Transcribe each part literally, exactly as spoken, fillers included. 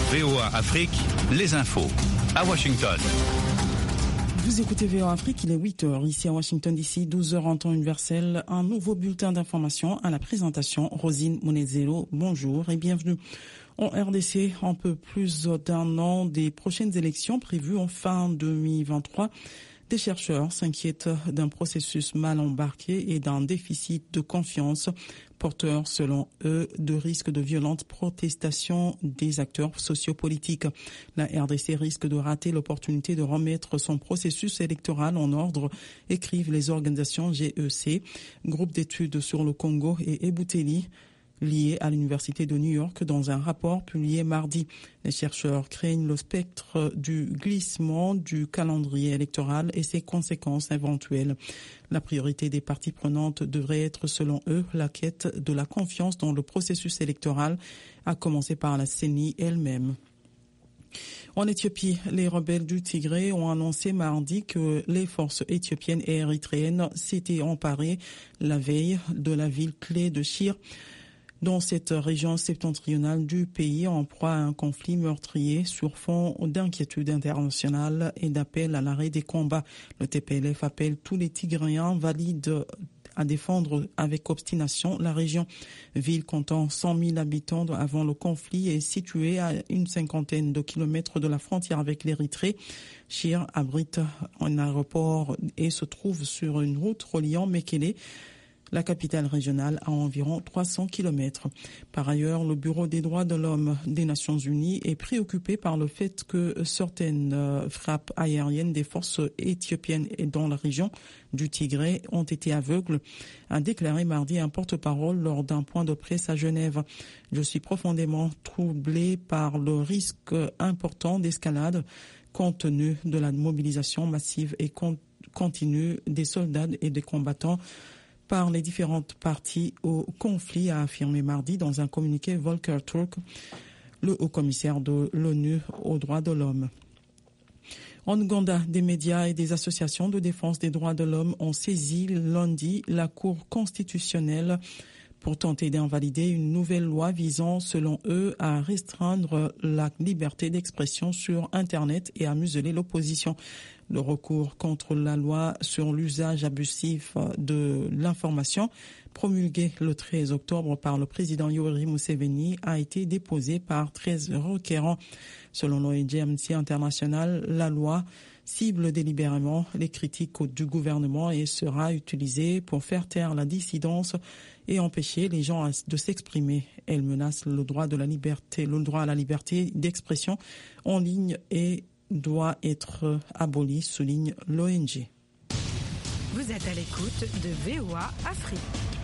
V O A Afrique, les infos à Washington. Vous écoutez V O A Afrique, il est huit heures ici à Washington D C, douze heures en temps universel. Un nouveau bulletin d'information à la présentation. Rosine Monezero, bonjour et bienvenue. En R D C, un peu plus d'un an des prochaines élections prévues en fin deux mille vingt-trois, des chercheurs s'inquiètent d'un processus mal embarqué et d'un déficit de confiance, porteur selon eux de risques de violentes protestations des acteurs sociopolitiques. La R D C risque de rater l'opportunité de remettre son processus électoral en ordre, écrivent les organisations G E C, groupe d'études sur le Congo et Ebuteli, lié à l'Université de New York dans un rapport publié mardi. Les chercheurs craignent le spectre du glissement du calendrier électoral et ses conséquences éventuelles. La priorité des parties prenantes devrait être, selon eux, la quête de la confiance dans le processus électoral, à commencer par la C E N I elle-même. En Éthiopie, les rebelles du Tigré ont annoncé mardi que les forces éthiopiennes et érythréennes s'étaient emparées la veille de la ville clé de Shire, dans cette région septentrionale du pays, en proie à un conflit meurtrier sur fond d'inquiétude internationale et d'appel à l'arrêt des combats. Le T P L F appelle tous les Tigréens valides à défendre avec obstination la région. Ville comptant cent mille habitants avant le conflit est située à une cinquantaine de kilomètres de la frontière avec l'Érythrée. Shire abrite un aéroport et se trouve sur une route reliant Mekele, la capitale régionale, à environ trois cents kilomètres. Par ailleurs, le Bureau des droits de l'homme des Nations Unies est préoccupé par le fait que certaines frappes aériennes des forces éthiopiennes dans la région du Tigré ont été aveugles, a déclaré mardi un porte-parole lors d'un point de presse à Genève. Je suis profondément troublé par le risque important d'escalade compte tenu de la mobilisation massive et continue des soldats et des combattants par les différentes parties au conflit, a affirmé mardi dans un communiqué Volker Turk, le haut-commissaire de l'ONU aux droits de l'homme. En Ouganda, des médias et des associations de défense des droits de l'homme ont saisi lundi la Cour constitutionnelle pour tenter d'invalider une nouvelle loi visant, selon eux, à restreindre la liberté d'expression sur Internet et à museler l'opposition. Le recours contre la loi sur l'usage abusif de l'information, promulguée le treize octobre par le président Yoweri Museveni, a été déposé par treize requérants. Selon l'O N G Amnesty International, la loi cible délibérément les critiques du gouvernement et sera utilisée pour faire taire la dissidence et empêcher les gens de s'exprimer. Elle menace le droit de la liberté, le droit à la liberté d'expression en ligne et doit être aboli, souligne l'O N G. Vous êtes à l'écoute de V O A Afrique.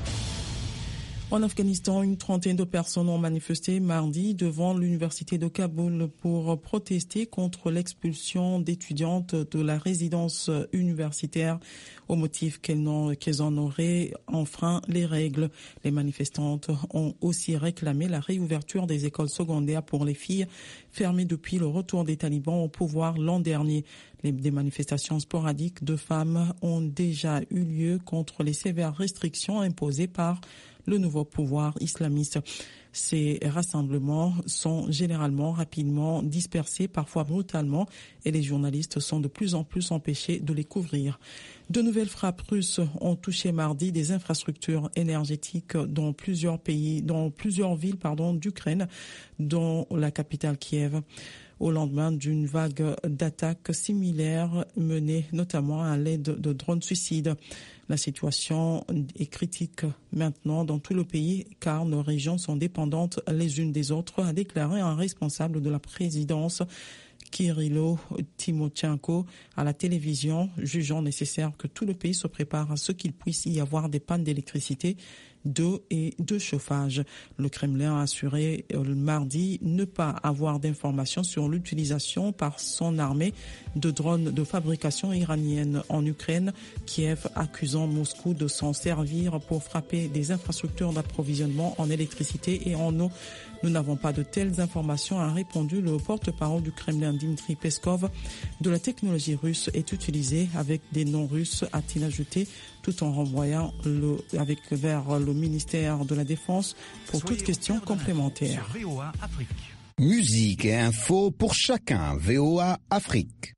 En Afghanistan, une trentaine de personnes ont manifesté mardi devant l'université de Kaboul pour protester contre l'expulsion d'étudiantes de la résidence universitaire au motif qu'elles, n'ont, qu'elles en auraient enfreint les règles. Les manifestantes ont aussi réclamé la réouverture des écoles secondaires pour les filles, fermées depuis le retour des talibans au pouvoir l'an dernier. Les, des manifestations sporadiques de femmes ont déjà eu lieu contre les sévères restrictions imposées par le nouveau pouvoir islamiste. Ces rassemblements sont généralement rapidement dispersés, parfois brutalement, et les journalistes sont de plus en plus empêchés de les couvrir. De nouvelles frappes russes ont touché mardi des infrastructures énergétiques dans plusieurs pays, dans plusieurs villes, pardon, d'Ukraine, dont la capitale Kiev, au lendemain d'une vague d'attaques similaires menées notamment à l'aide de drones suicides. La situation est critique maintenant dans tout le pays car nos régions sont dépendantes les unes des autres, a déclaré un responsable de la présidence, Kirilo Timochenko, à la télévision, jugeant nécessaire que tout le pays se prépare à ce qu'il puisse y avoir des pannes d'électricité, d'eau et de chauffage. Le Kremlin a assuré le mardi ne pas avoir d'informations sur l'utilisation par son armée de drones de fabrication iranienne en Ukraine, Kiev accusant Moscou de s'en servir pour frapper des infrastructures d'approvisionnement en électricité et en eau. Nous n'avons pas de telles informations, a répondu le porte-parole du Kremlin, Dmitry Peskov. De la technologie russe est utilisée avec des noms russes, a-t-il ajouté, tout en renvoyant le, avec, vers le ministère de la Défense pour toute question complémentaire. Musique et info pour chacun. V O A Afrique.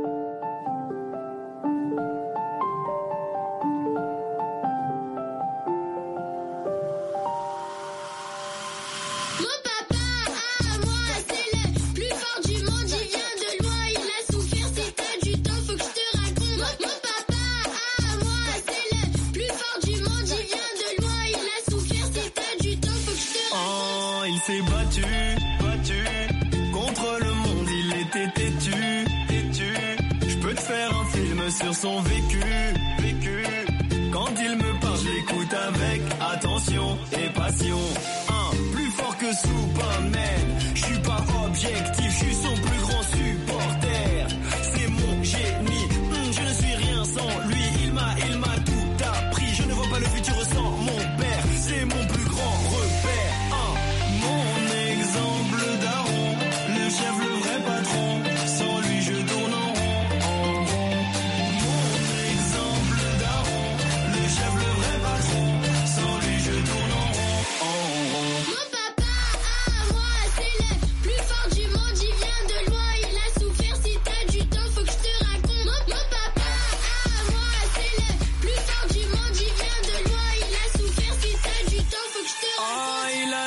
s'est battu, battu contre le monde, il était têtu, têtu. Je peux te faire un film sur son vécu, vécu. Quand il me parle, je l'écoute avec attention et passion. Un, plus fort que Superman, je suis pas objectif, je suis son plus grand supporter. C'est mon génie, mmh, je ne suis rien sans lui, il m'a, il m'a tout appris. Je ne vois pas le futur sans mon père, c'est mon plus grand repère. Un, mon exemple daron, le chef, le vrai patron. Sans lui je tourne en rond, en rond. Mon exemple daron, le chef, le vrai patron. Sans lui je tourne en rond, en rond. Mon papa à moi, c'est le plus fort du monde, il vient de loin, il a souffert. Si t'as du temps, faut que je te raconte. Mon, mon papa à moi, c'est le plus fort du monde, il vient de loin, il a souffert. Si t'as du temps, faut que je te raconte. Ah, il a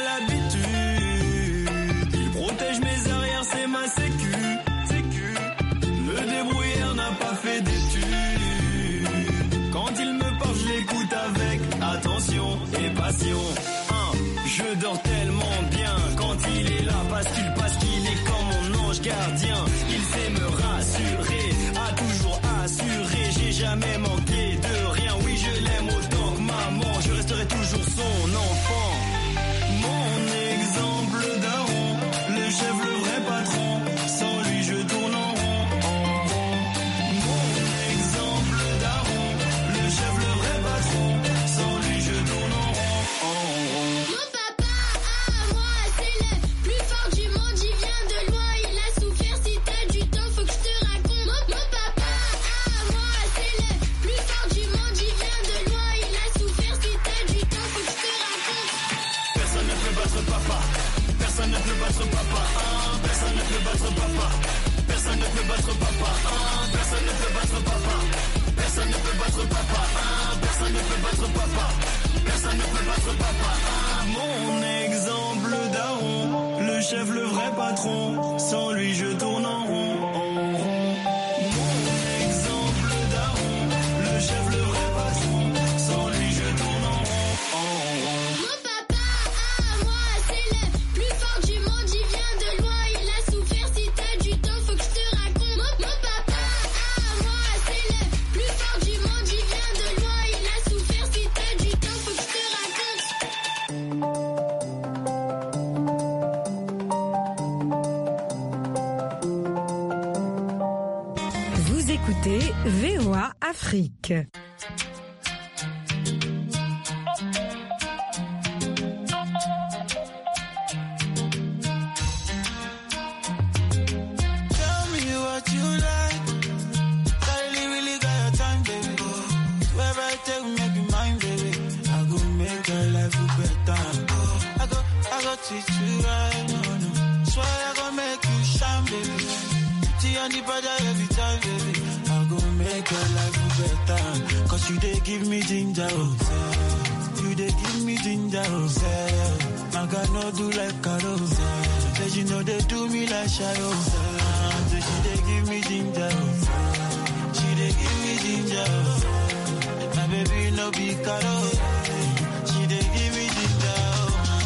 l'habitude, il protège mes arrières, c'est ma sécu, sécu. Le débrouillard n'a pas fait d'études. Quand il me parle, je l'écoute avec attention et passion. Un, je dors tellement bien quand il est là, parce qu'il passe qu'il est comme mon ange gardien. Il sait me rassurer, a toujours assuré, j'ai jamais manqué de rien. Oui, je l'aime autant que maman, je resterai toujours son enfant. Mon exemple daron, le chef, le vrai patron. Sans lui je tourne en rond, en rond. Mon exemple daron, le chef, le vrai patron. Sans lui je tourne en rond, en rond. Mon papa à moi, c'est le plus fort du monde, il vient de loin, il a souffert. Si t'as du temps, faut que je te raconte. Mon, mon papa à moi, c'est le plus fort du monde, il vient de loin, il a souffert. Si t'as du temps, faut que je te raconte. Personne ne peut battre papa, personne ne peut battre papa, ah, personne ne peut battre papa, personne ne peut battre papa, ah, personne ne peut battre papa, personne ne peut battre papa, ah, personne ne peut battre papa, personne ne peut battre papa, ah. Mon exemple daron, le chef, le vrai patron. Sans lui je tourne en rond, en rond. Mon exemple daron, le chef, le vrai patron. Sans lui je tourne en rond, en rond. Mon papa à moi, c'est le plus fort du monde, il vient de loin, il a souffert. Si t'as du temps, faut que je te raconte. Mon, mon papa à moi, c'est le plus fort du monde, il vient de loin, il a souffert. Si t'as du temps, faut que je te raconte. Vous écoutez V O A Afrique. Tell me what you like. I really, really got your time, baby. Wherever I take, make you mine, baby. I go make your life better. I go, I go teach you right, no, no. Swear I go make you shine, baby. See on the brother every time, baby. I go make your life better. Cause you they give me ginger, oh, say. You they give me ginger, oh, say. I got no do like Carol, say. Say you know they do me like Shayo, say. She they give me ginger, oh, say. She they give me ginger, oh, say. My baby no be Carol, say. She they give me ginger, oh.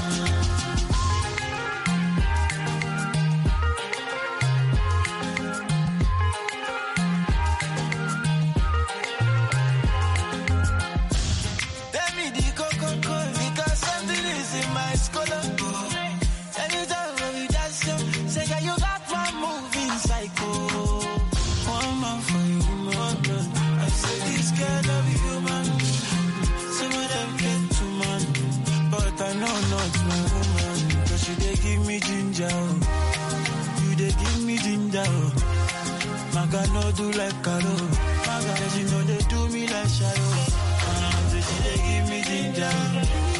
Tell me the cocoa, because something is in my scholar. Anytime when we dance, yo, say yeah, you got one moving psycho. One man for you, one man. I say this girl love you, human. Some of them get too man, but I know not my woman. Cause you they give me ginger, oh. You they give me ginger, oh. Maga no do like Karo. Maga, you know they do me like Shayo. Uh, so she they give me ginger.